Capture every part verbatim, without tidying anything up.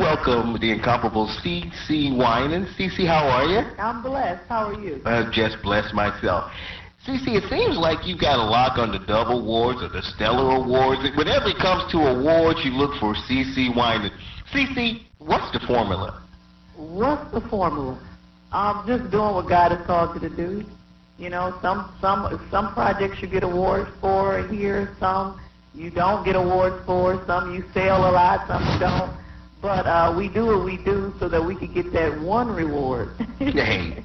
welcome the incomparable C C Winans. C C, how are you? I'm blessed. How are you? I'm just blessed myself. C C, it seems like you got a lock on the Dove Awards or the Stellar Awards. Whenever it comes to awards, you look for C C Winans. C C, what's the formula? What's the formula? I'm just doing what God has called you to do. You know, some some some projects you get awards for here, some you don't get awards for, some you sell a lot, some you don't. But uh, we do what we do so that we can get that one reward Hey.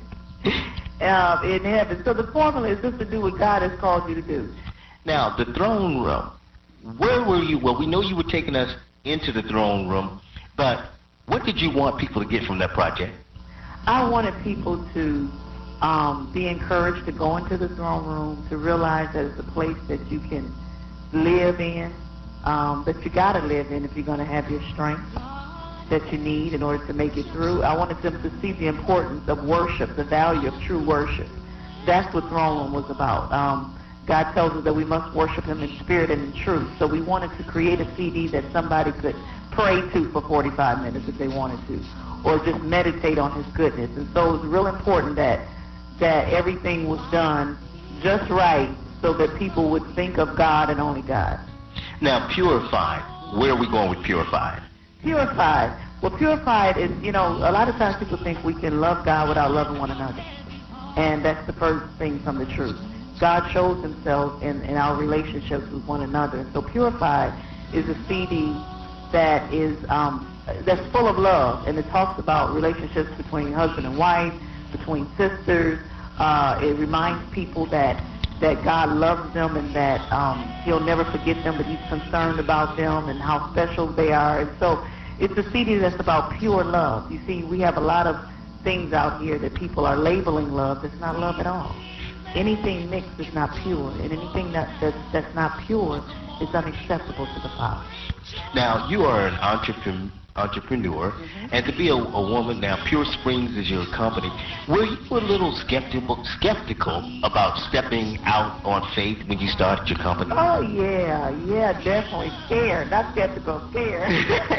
uh, in heaven. So the formula is just to do what God has called you to do. Now, the throne room, where were you? Well, we know you were taking us into the throne room, but what did you want people to get from that project? I wanted people to um, be encouraged to go into the throne room, to realize that it's a place that you can live in, um, that you got to live in if you're going to have your strength that you need in order to make it through. I wanted them to see the importance of worship, the value of true worship. That's what throne room was about. Um, God tells us that we must worship him in spirit and in truth. So we wanted to create a C D that somebody could pray to for forty-five minutes if they wanted to, or just meditate on his goodness. And so it was real important that that everything was done just right so that people would think of God and only God. Now, Purified, where are we going with Purified? Purified. Well, purified is, you know, a lot of times people think we can love God without loving one another. And that's the first thing from the truth. God shows himself in, in our relationships with one another. And so Purified is a C D that is um, that's full of love, and it talks about relationships between husband and wife, between sisters. Uh, it reminds people that that God loves them and that um, he'll never forget them, but he's concerned about them and how special they are. And so it's a C D that's about pure love. You see, we have a lot of things out here that people are labeling love that's not love at all. Anything mixed is not pure, and anything that, that, that's not pure is unacceptable to the Father. Now, you are an entrepreneur. entrepreneur, mm-hmm. and to be a, a woman, now Pure Springs is your company. Were you a little skeptical skeptical about stepping out on faith when you started your company? Oh, yeah, yeah, definitely scared. Not skeptical, scared.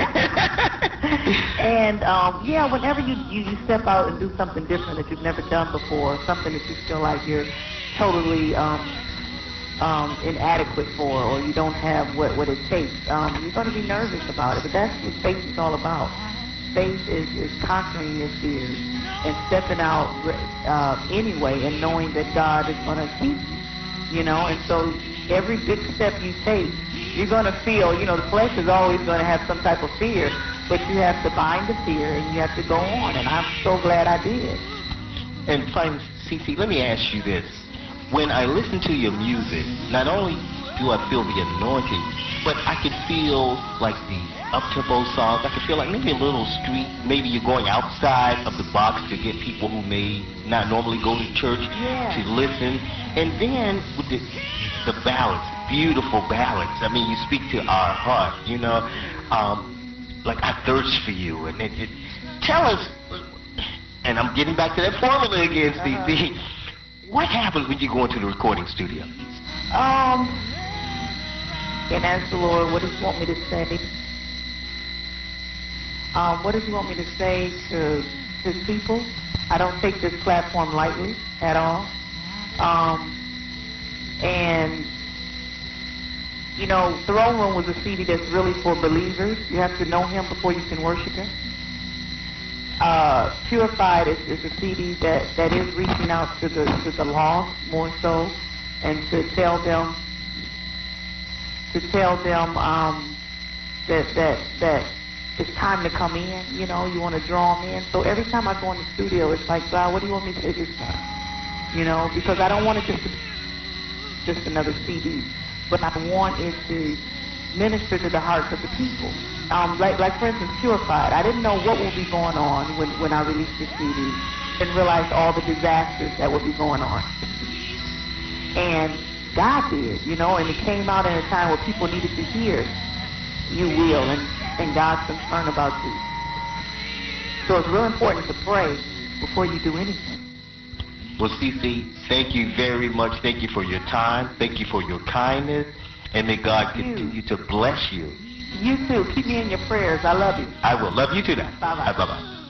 And, um, yeah, whenever you, you, you step out and do something different that you've never done before, something that you feel like you're totally um, Um, inadequate for, or you don't have what, what it takes, um, you're going to be nervous about it. But that's what faith is all about. Faith is, is conquering your fears and stepping out uh, anyway and knowing that God is going to keep you, you know. And so every big step you take, you're going to feel, you know, the flesh is always going to have some type of fear, but you have to bind the fear and you have to go on. And I'm so glad I did. And finally, C C, let me ask you this. When I listen to your music, not only do I feel the anointing, but I can feel like the up-tempo songs. I can feel like maybe a little street, maybe you're going outside of the box to get people who may not normally go to church yeah. to listen. And then with the, the balance, beautiful balance. I mean, you speak to our heart, you know, um, like I thirst for you. And it, it, tell us, and I'm getting back to that formula again, uh-huh. C C. What happens when you go into the recording studio? Um, and ask the Lord, what does he want me to say? Um, what does he want me to say to his people? I don't take this platform lightly at all. Um, and, you know, Throne Room was a C D that's really for believers. You have to know him before you can worship him. Uh, Purified is, is a C D that, that is reaching out to the to the lost more so, and to tell them to tell them um, that that that it's time to come in. You know, you want to draw them in. So every time I go in the studio, it's like, God, what do you want me to say this time? You know, because I don't want it just to be just another C D, but I want it to minister to the hearts of the people. Um, like, like for instance, Purified. I didn't know what would be going on when, when I released this C D. Didn't realize all the disasters that would be going on. And God did, you know, and it came out in a time where people needed to hear, you will, and, and God's concerned about you. So it's real important to pray before you do anything. Well, C C, thank you very much. Thank you for your time. Thank you for your kindness. And may God continue to bless you You too. Keep me in your prayers. I love you. I will love you too now. Bye-bye. Bye-bye.